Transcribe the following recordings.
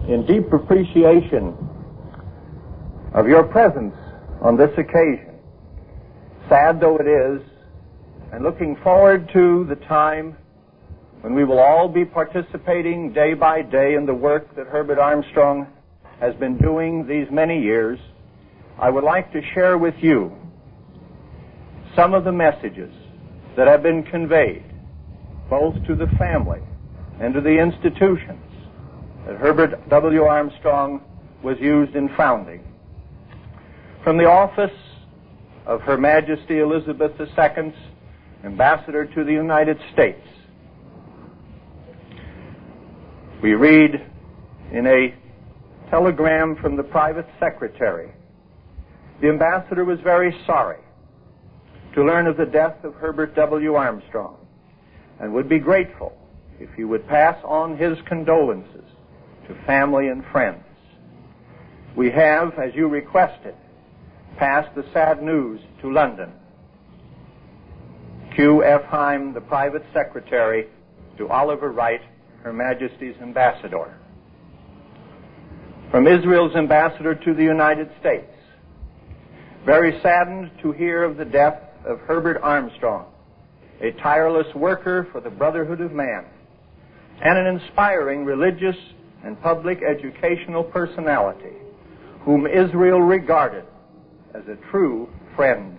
in deep appreciation of your presence on this occasion, sad though it is, and looking forward to the time when we will all be participating day by day in the work that Herbert Armstrong has been doing these many years, I would like to share with you some of the messages that have been conveyed both to the family and to the institutions that Herbert W. Armstrong was used in founding. From the office of Her Majesty Elizabeth II's Ambassador to the United States, we read in a telegram from the private secretary, the ambassador was very sorry to learn of the death of Herbert W. Armstrong and would be grateful if he would pass on his condolences to family and friends. We have, as you requested, passed the sad news to London. Q. F. Heim, the private secretary, to Oliver Wright, Her Majesty's ambassador. From Israel's ambassador to the United States, very saddened to hear of the death of Herbert Armstrong, a tireless worker for the brotherhood of man, and an inspiring religious and public educational personality whom Israel regarded as a true friend.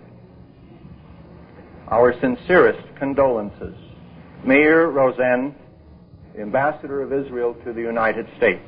Our sincerest condolences. Meir Rosen, the ambassador of Israel to the United States.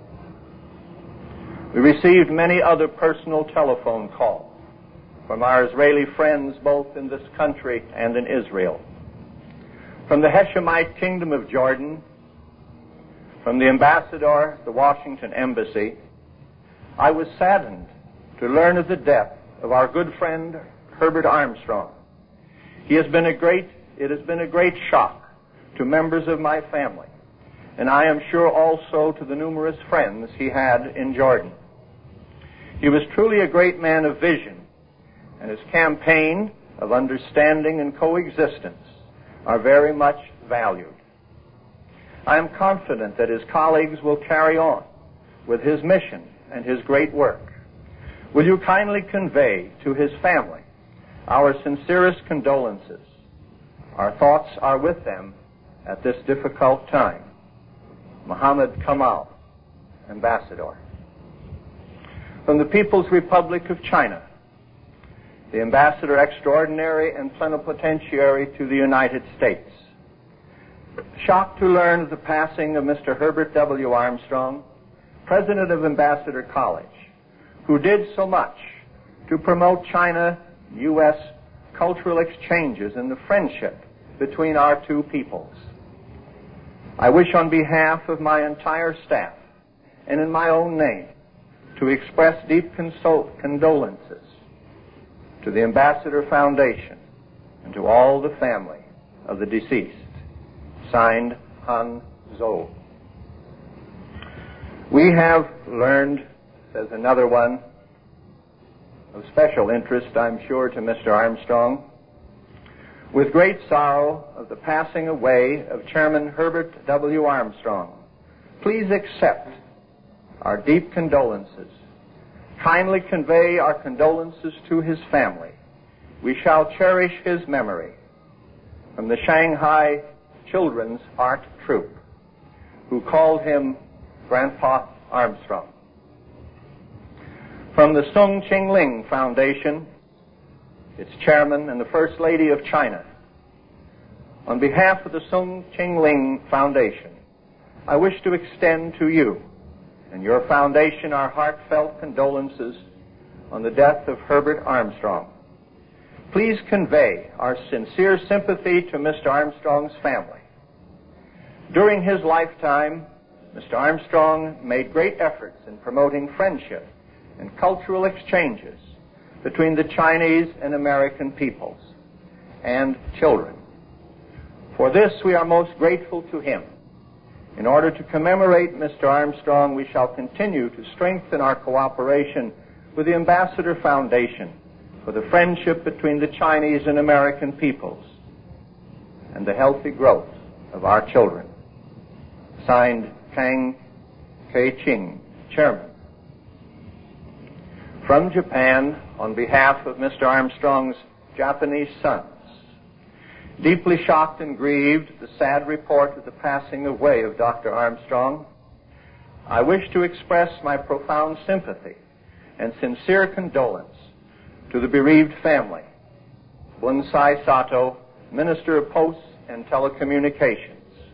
We received many other personal telephone calls from our Israeli friends both in this country and in Israel. From the Hashemite Kingdom of Jordan, from the ambassador at the Washington Embassy, I was saddened to learn of the death of our good friend Herbert Armstrong. It has been a great shock to members of my family, and I am sure also to the numerous friends he had in Jordan. He was truly a great man of vision, and his campaign of understanding and coexistence are very much valued. I am confident that his colleagues will carry on with his mission and his great work. Will you kindly convey to his family our sincerest condolences? Our thoughts are with them at this difficult time. Mohammed Kamal, Ambassador. From the People's Republic of China, the Ambassador Extraordinary and Plenipotentiary to the United States. Shocked to learn of the passing of Mr. Herbert W. Armstrong, President of Ambassador College, who did so much to promote China-U.S. cultural exchanges and the friendship between our two peoples. I wish on behalf of my entire staff and in my own name to express deep condolences to the Ambassador Foundation and to all the family of the deceased. Signed, Han Zhou. We have learned, says another one, of special interest, I'm sure, to Mr. Armstrong, with great sorrow of the passing away of Chairman Herbert W. Armstrong. Please accept our deep condolences. Kindly convey our condolences to his family. We shall cherish his memory. From the Shanghai Children's Art Troupe, who called him Grandpa Armstrong. From the Sung Ching Ling Foundation, its chairman and the First Lady of China. On behalf of the Sung Ching Ling Foundation, I wish to extend to you and your foundation our heartfelt condolences on the death of Herbert Armstrong. Please convey our sincere sympathy to Mr. Armstrong's family. During his lifetime, Mr. Armstrong made great efforts in promoting friendship and cultural exchanges between the Chinese and American peoples and children. For this, we are most grateful to him. In order to commemorate Mr. Armstrong, we shall continue to strengthen our cooperation with the Ambassador Foundation for the friendship between the Chinese and American peoples and the healthy growth of our children. Signed, Kang Kei Ching, Chairman. From Japan, on behalf of Mr. Armstrong's Japanese sons, deeply shocked and grieved at the sad report of the passing away of Dr. Armstrong, I wish to express my profound sympathy and sincere condolence to the bereaved family. Bunsai Sato, Minister of Posts and Telecommunications.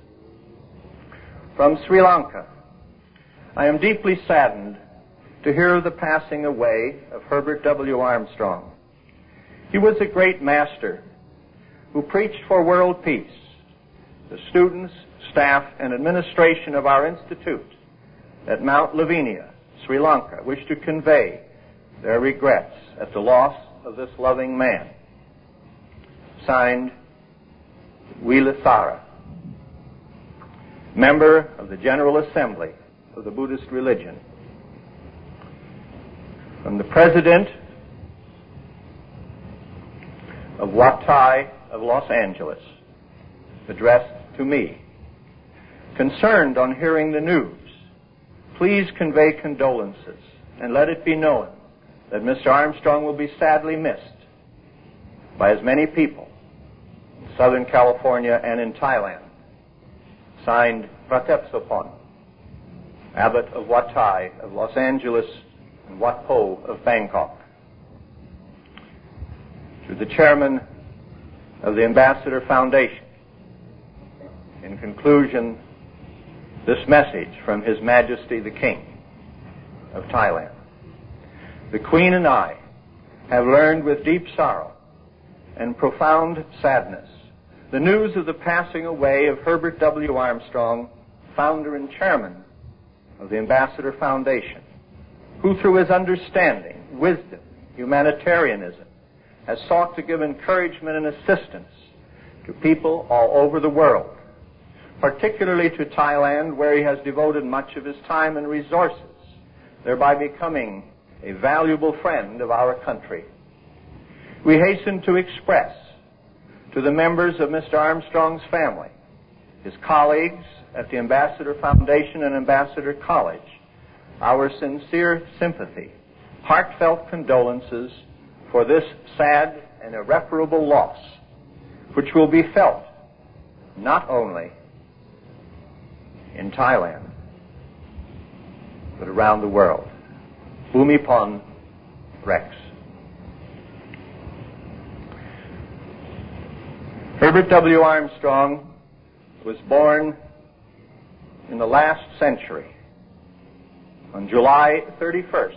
From Sri Lanka, I am deeply saddened to hear of the passing away of Herbert W. Armstrong. He was a great master who preached for world peace. The students, staff, and administration of our institute at Mount Lavinia, Sri Lanka, wish to convey their regrets at the loss of this loving man. Signed, Wilasara, member of the General Assembly of the Buddhist religion. From the President of Wat Thai of Los Angeles, addressed to me. Concerned on hearing the news, please convey condolences and let it be known that Mr. Armstrong will be sadly missed by as many people in Southern California and in Thailand. Signed, Pratep Sopon, Abbot of Wat Thai of Los Angeles and Wat Po of Bangkok. To the Chairman of the Ambassador Foundation, in conclusion, this message from His Majesty the King of Thailand. The Queen and I have learned with deep sorrow and profound sadness the news of the passing away of Herbert W. Armstrong, founder and chairman of the Ambassador Foundation, who through his understanding, wisdom, humanitarianism, has sought to give encouragement and assistance to people all over the world, particularly to Thailand, where he has devoted much of his time and resources, thereby becoming a valuable friend of our country. We hasten to express to the members of Mr. Armstrong's family, his colleagues at the Ambassador Foundation and Ambassador College, our sincere sympathy, heartfelt condolences for this sad and irreparable loss, which will be felt not only in Thailand, but around the world. Bhumipon Rex. Herbert W. Armstrong was born in the last century on July 31st,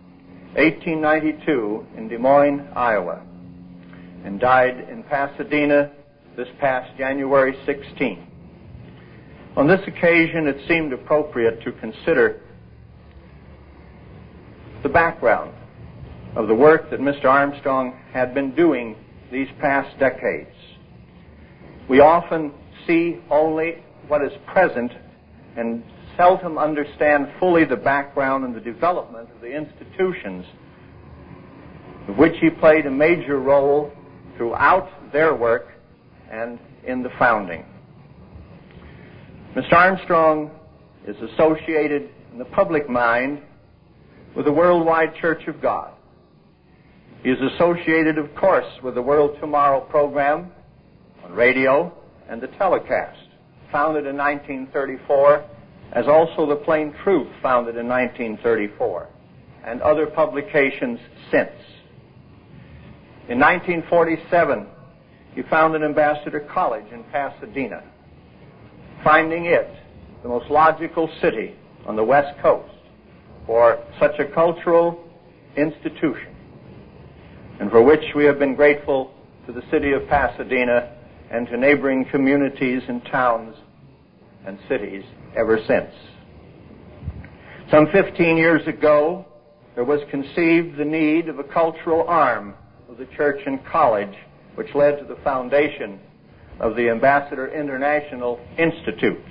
1892 in Des Moines, Iowa, and died in Pasadena this past January 16. On this occasion, it seemed appropriate to consider the background of the work that Mr. Armstrong had been doing these past decades. We often see only what is present and seldom understand fully the background and the development of the institutions of which he played a major role throughout their work and in the founding. Mr. Armstrong is associated in the public mind with the Worldwide Church of God. He is associated, of course, with the World Tomorrow program on radio and the telecast, founded in 1934, as also the Plain Truth, founded in 1934, and other publications since. In 1947, he founded Ambassador College in Pasadena, finding it the most logical city on the West Coast for such a cultural institution, and for which we have been grateful to the city of Pasadena and to neighboring communities and towns and cities ever since. Some 15 years ago, there was conceived the need of a cultural arm of the church and college, which led to the foundation of the Ambassador International Institute.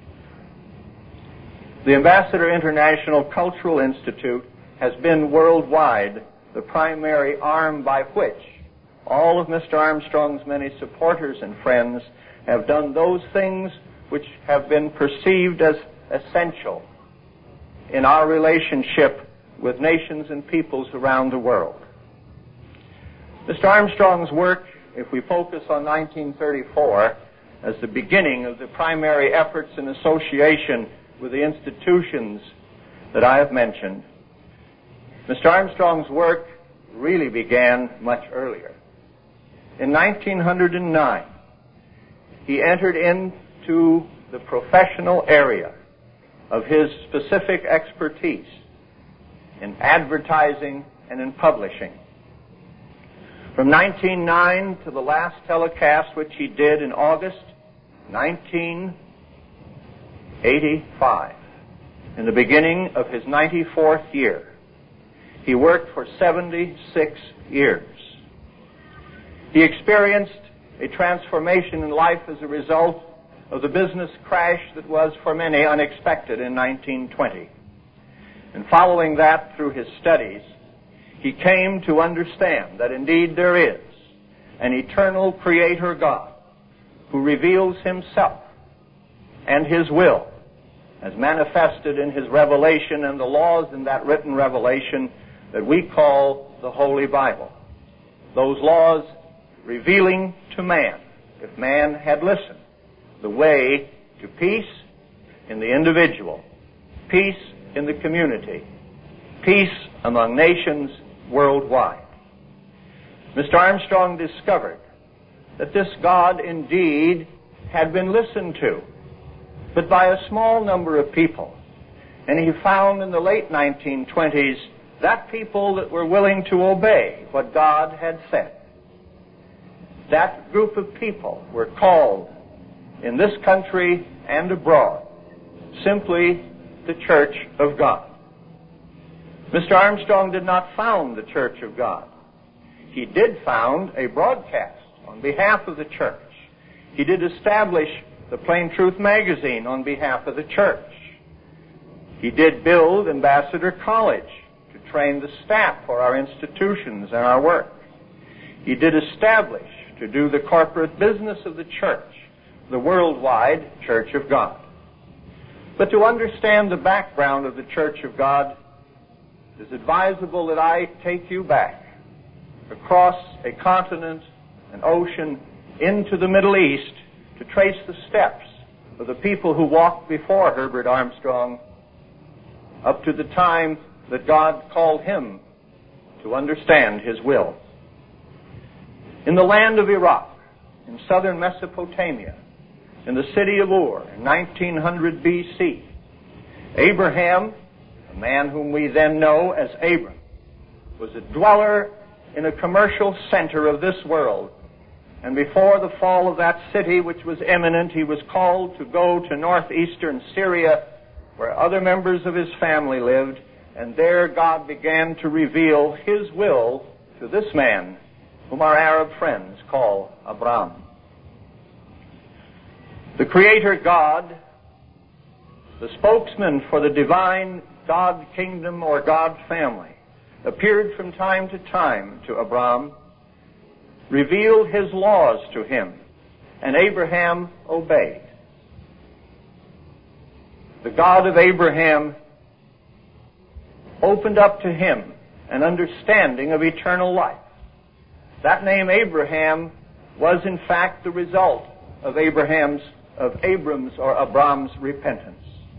The Ambassador International Cultural Institute has been worldwide the primary arm by which all of Mr. Armstrong's many supporters and friends have done those things which have been perceived as essential in our relationship with nations and peoples around the world. Mr. Armstrong's work, if we focus on 1934 as the beginning of the primary efforts in association with the institutions that I have mentioned, Mr. Armstrong's work really began much earlier. In 1909, he entered into the professional area of his specific expertise in advertising and in publishing. From 1909 to the last telecast, which he did in August 1985, in the beginning of his 94th year, he worked for 76 years. He experienced a transformation in life as a result of the business crash that was for many unexpected in 1920. And following that through his studies, he came to understand that indeed there is an eternal Creator God who reveals himself and his will as manifested in his revelation and the laws in that written revelation that we call the Holy Bible. Those laws revealing to man, if man had listened, the way to peace in the individual, peace in the community, peace among nations worldwide. Mr. Armstrong discovered that this God indeed had been listened to, but by a small number of people. And he found in the late 1920s that people that were willing to obey what God had said. That group of people were called in this country and abroad simply the Church of God. Mr. Armstrong did not found the Church of God. He did found a broadcast on behalf of the church. He did establish the Plain Truth magazine on behalf of the church. He did build Ambassador College to train the staff for our institutions and our work. He did establish to do the corporate business of the church, the worldwide Church of God. But to understand the background of the Church of God, it is advisable that I take you back across a continent, an ocean, into the Middle East to trace the steps of the people who walked before Herbert Armstrong up to the time that God called him to understand his will. In the land of Iraq, in southern Mesopotamia, in the city of Ur, in 1900 B.C., Abraham, a man whom we then know as Abram, was a dweller in a commercial center of this world. And before the fall of that city, which was imminent, he was called to go to northeastern Syria, where other members of his family lived, and there God began to reveal his will to this man, whom our Arab friends call Abram. The Creator God, the spokesman for the divine God kingdom or God family, appeared from time to time to Abram, revealed his laws to him, and Abraham obeyed. The God of Abraham opened up to him an understanding of eternal life. That name Abraham was in fact the result of Abram's repentance.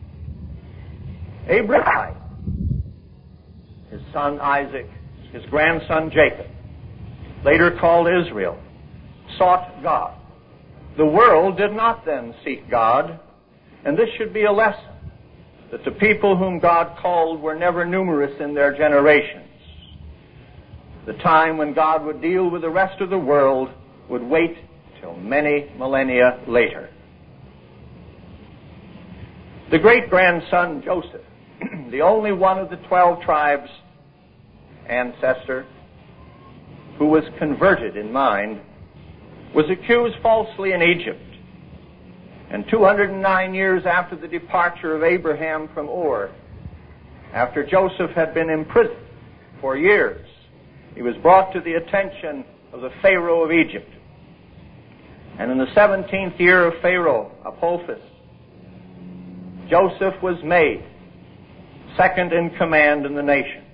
Abraham, his son Isaac, his grandson Jacob, later called Israel, sought God. The world did not then seek God, and this should be a lesson, that the people whom God called were never numerous in their generations. The time when God would deal with the rest of the world would wait till many millennia later. The great-grandson Joseph, the only one of the 12 tribes ancestor who was converted in mind, was accused falsely in Egypt. And 209 years after the departure of Abraham from Ur, after Joseph had been imprisoned for years, he was brought to the attention of the Pharaoh of Egypt. And in the 17th year of Pharaoh Apophis, Joseph was made second in command in the nation.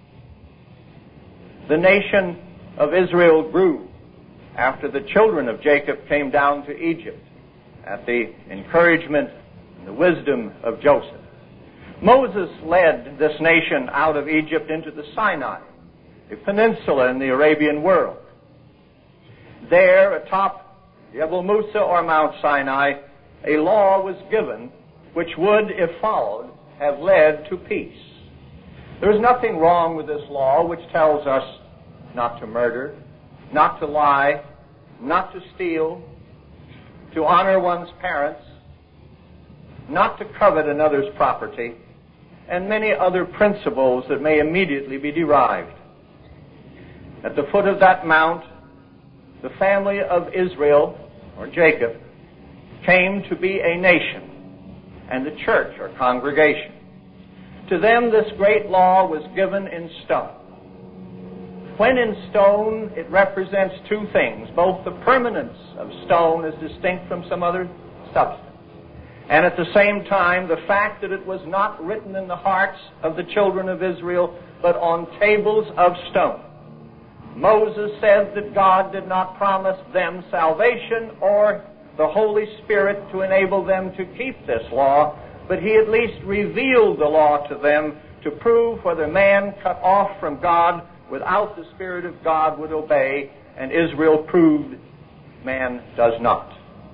The nation of Israel grew after the children of Jacob came down to Egypt at the encouragement and the wisdom of Joseph. Moses led this nation out of Egypt into the Sinai, a peninsula in the Arabian world. There, atop Jebel Musa or Mount Sinai, a law was given which would, if followed, have led to peace. There is nothing wrong with this law which tells us not to murder, not to lie, not to steal, to honor one's parents, not to covet another's property, and many other principles that may immediately be derived. At the foot of that mount, the family of Israel, or Jacob, came to be a nation, and the church, or congregation. To them, this great law was given in stone. When in stone, it represents two things, both the permanence of stone as distinct from some other substance, and at the same time, the fact that it was not written in the hearts of the children of Israel, but on tables of stone. Moses said that God did not promise them salvation or the Holy Spirit to enable them to keep this law, but he at least revealed the law to them to prove whether man cut off from God without the Spirit of God would obey, and Israel proved man does not.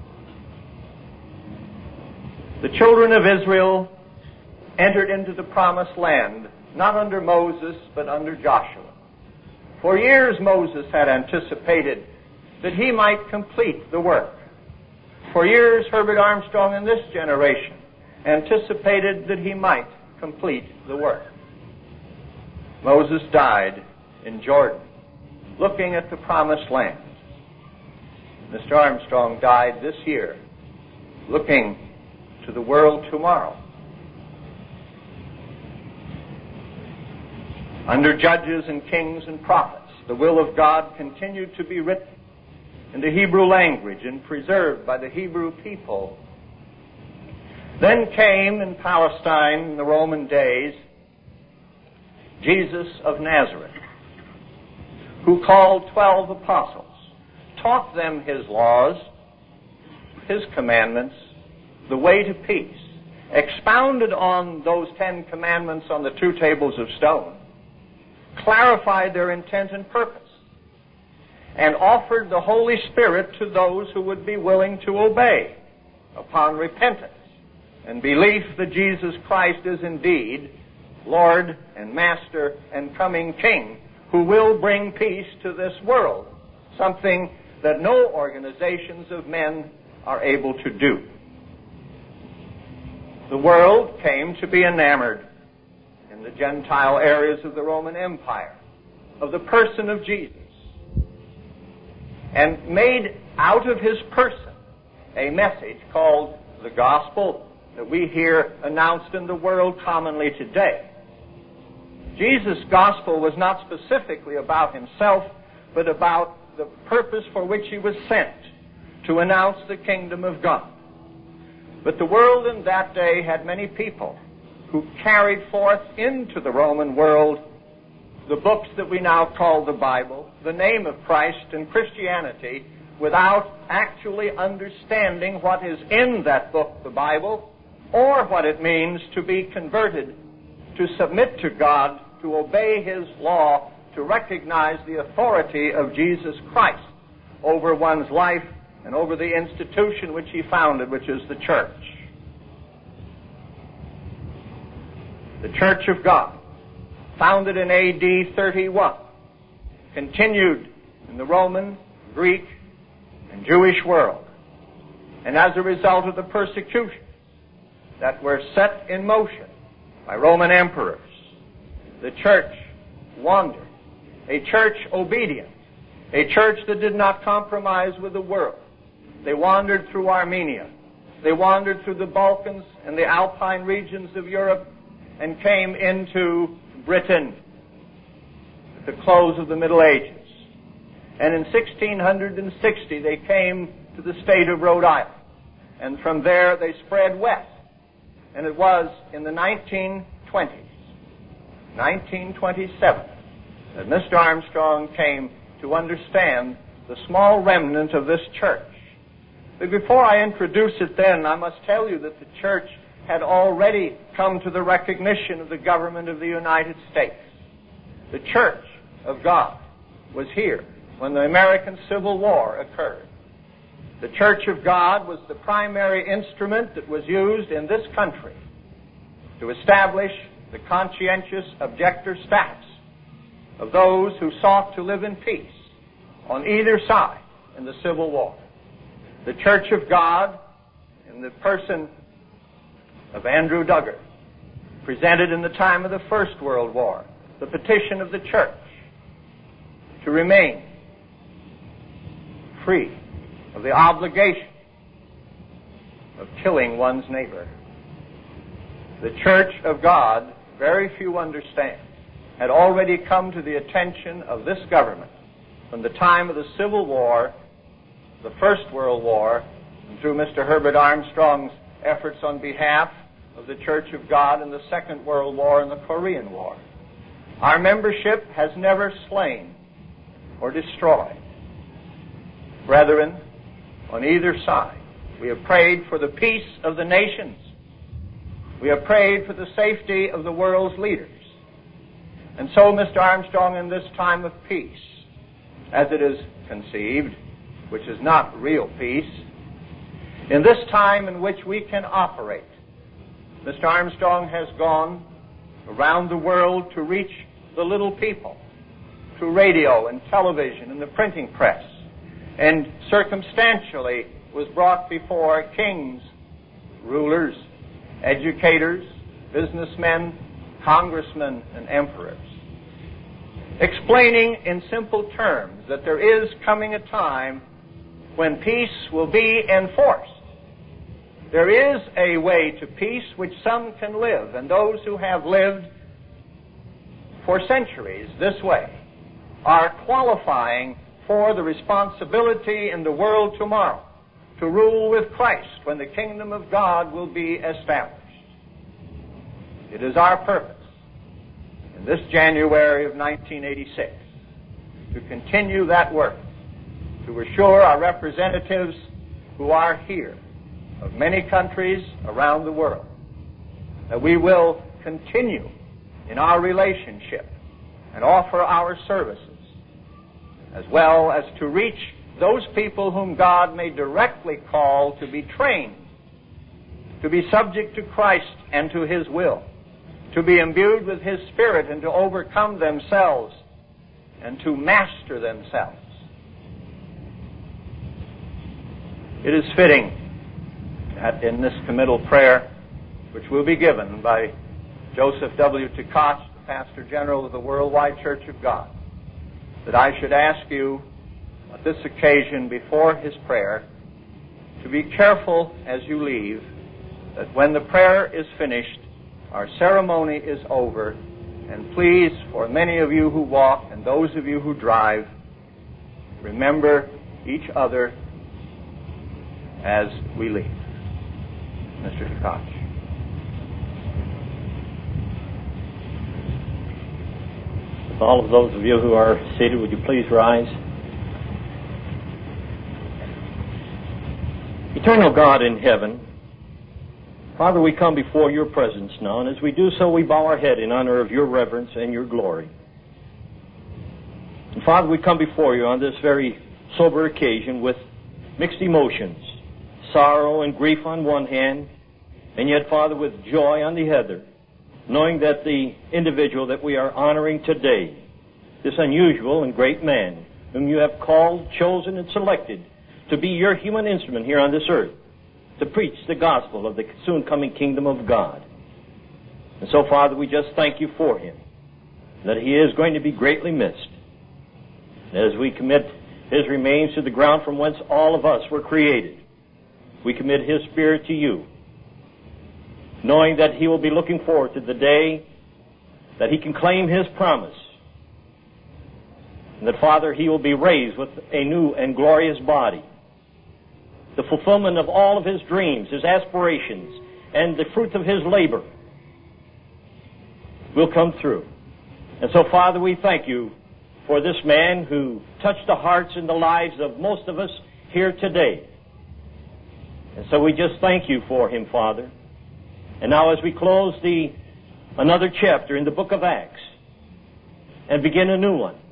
The children of Israel entered into the promised land, not under Moses, but under Joshua. For years Moses had anticipated that he might complete the work. For years Herbert Armstrong in this generation anticipated that he might complete the work. Moses died in Jordan, looking at the promised land. Mr. Armstrong died this year, looking to the world tomorrow. Under judges and kings and prophets, the will of God continued to be written in the Hebrew language and preserved by the Hebrew people. Then came in Palestine in the Roman days Jesus of Nazareth, who called 12 apostles, taught them his laws, his commandments, the way to peace, expounded on those 10 commandments on the 2 tables of stone, clarified their intent and purpose, and offered the Holy Spirit to those who would be willing to obey upon repentance and belief that Jesus Christ is indeed Lord and Master and coming King who will bring peace to this world, something that no organizations of men are able to do. The world came to be enamored in the Gentile areas of the Roman Empire of the person of Jesus, and made out of his person a message called the gospel that we hear announced in the world commonly today. Jesus' gospel was not specifically about himself, but about the purpose for which he was sent, to announce the kingdom of God. But the world in that day had many people who carried forth into the Roman world the books that we now call the Bible, the name of Christ and Christianity, without actually understanding what is in that book, the Bible, or what it means to be converted, to submit to God, to obey his law, to recognize the authority of Jesus Christ over one's life and over the institution which he founded, which is the church. The Church of God, founded in A.D. 31, continued in the Roman, Greek, and Jewish world. And as a result of the persecutions that were set in motion by Roman emperors, the church wandered, a church obedient, a church that did not compromise with the world. They wandered through Armenia. They wandered through the Balkans and the Alpine regions of Europe and came into Britain at the close of the Middle Ages. And in 1660 they came to the state of Rhode Island. And from there they spread west. And it was in the 1920s 1927, that Mr. Armstrong came to understand the small remnant of this church. But before I introduce it then, I must tell you that the church had already come to the recognition of the government of the United States. The Church of God was here when the American Civil War occurred. The Church of God was the primary instrument that was used in this country to establish the conscientious objector status of those who sought to live in peace on either side in the Civil War. The Church of God, in the person of Andrew Duggar, presented in the time of the First World War the petition of the church to remain free of the obligation of killing one's neighbor. The Church of God, very few understand, had already come to the attention of this government from the time of the Civil War, the First World War, and through Mr. Herbert Armstrong's efforts on behalf of the Church of God in the Second World War and the Korean War. Our membership has never slain or destroyed. Brethren, on either side, we have prayed for the peace of the nations. We have prayed for the safety of the world's leaders. And so, Mr. Armstrong, in this time of peace, as it is conceived, which is not real peace, in this time in which we can operate, Mr. Armstrong has gone around the world to reach the little people through radio and television and the printing press, and circumstantially was brought before kings, rulers, educators, businessmen, congressmen, and emperors, explaining in simple terms that there is coming a time when peace will be enforced. There is a way to peace which some can live, and those who have lived for centuries this way are qualifying for the responsibility in the world tomorrow to rule with Christ when the kingdom of God will be established. It is our purpose in this January of 1986 to continue that work, to assure our representatives who are here of many countries around the world that we will continue in our relationship and offer our services, as well as to reach those people whom God may directly call to be trained, to be subject to Christ and to His will, to be imbued with His Spirit and to overcome themselves and to master themselves. It is fitting that in this committal prayer, which will be given by Joseph W. Tkach, the Pastor General of the Worldwide Church of God, that I should ask you at this occasion before his prayer to be careful as you leave, that when the prayer is finished, our ceremony is over, and please, for many of you who walk and those of you who drive, remember each other as we leave. Mr. Tkach. All of those of you who are seated, would you please rise? Eternal God in heaven, Father, we come before your presence now, and as we do so, we bow our head in honor of your reverence and your glory. And Father, we come before you on this very sober occasion with mixed emotions, sorrow and grief on one hand, and yet, Father, with joy on the other, knowing that the individual that we are honoring today, this unusual and great man, whom you have called, chosen, and selected to be your human instrument here on this earth, to preach the gospel of the soon-coming kingdom of God. And so, Father, we just thank you for him, that he is going to be greatly missed. As we commit his remains to the ground from whence all of us were created, we commit his spirit to you, knowing that he will be looking forward to the day that he can claim his promise, and that, Father, he will be raised with a new and glorious body. The fulfillment of all of his dreams, his aspirations, and the fruit of his labor will come through. And so, Father, we thank you for this man who touched the hearts and the lives of most of us here today. And so we just thank you for him, Father. And now as we close another chapter in the book of Acts and begin a new one,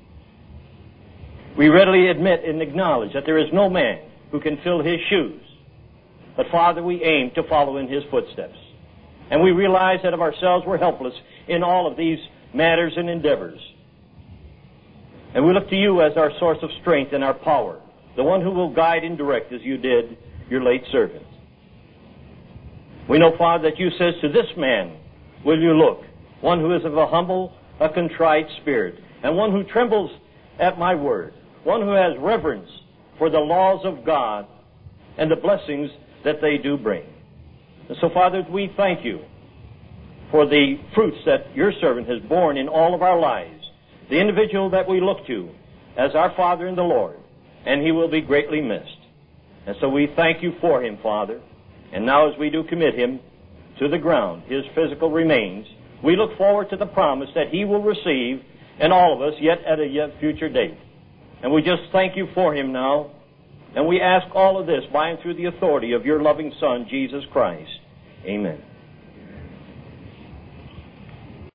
we readily admit and acknowledge that there is no man who can fill his shoes. But Father, we aim to follow in his footsteps. And we realize that of ourselves we're helpless in all of these matters and endeavors. And we look to you as our source of strength and our power, the one who will guide and direct as you did your late servant. We know, Father, that you says, to this man will you look, one who is of a humble, a contrite spirit, and one who trembles at my word, one who has reverence for the laws of God and the blessings that they do bring. And so, Father, we thank you for the fruits that your servant has borne in all of our lives, the individual that we look to as our Father in the Lord, and he will be greatly missed. And so we thank you for him, Father. And now as we do commit him to the ground, his physical remains, we look forward to the promise that he will receive, and all of us, yet at a yet future date. And we just thank you for him now. And we ask all of this by and through the authority of your loving Son, Jesus Christ. Amen.